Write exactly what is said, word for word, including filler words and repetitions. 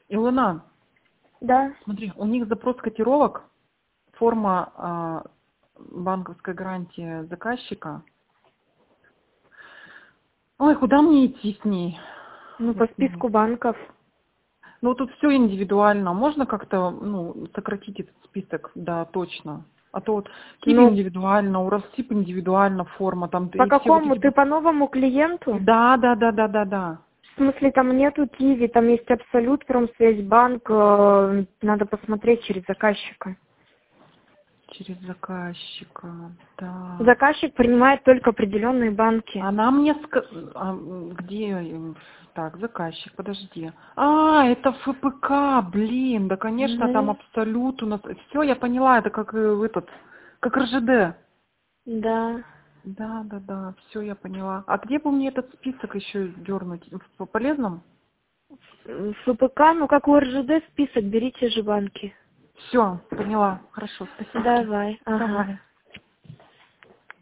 Илона, Да. смотри, у них запрос котировок, форма а, банковской гарантии заказчика. Ой, куда мне идти с ней? Ну, по Вот, ну, списку банков. ну, тут все индивидуально. Можно как-то, ну, сократить этот список? Да, точно. А то вот Киви Ну, индивидуально, Уралсиб индивидуально форма, там по и все вот какому? эти... Ты по новому клиенту? Да, да, да, да, да, да. В смысле, там нету Киви, там есть Абсолют, Промсвязьбанк, э, надо посмотреть через заказчика. Через заказчика. Так. Заказчик принимает только определенные банки. Она мне ска... а, где? э, Так, заказчик, подожди. А, это ФПК, блин, да, конечно, там Мгм. абсолют у нас. Все, я поняла, это как э, этот, как РЖД. Да. Да, да, да, все, я поняла. А где бы мне этот список еще дернуть? В полезном? М, ФПК, ну как у РЖД список, берите же банки. Все, поняла. Хорошо, спасибо. Давай, ага. Давай.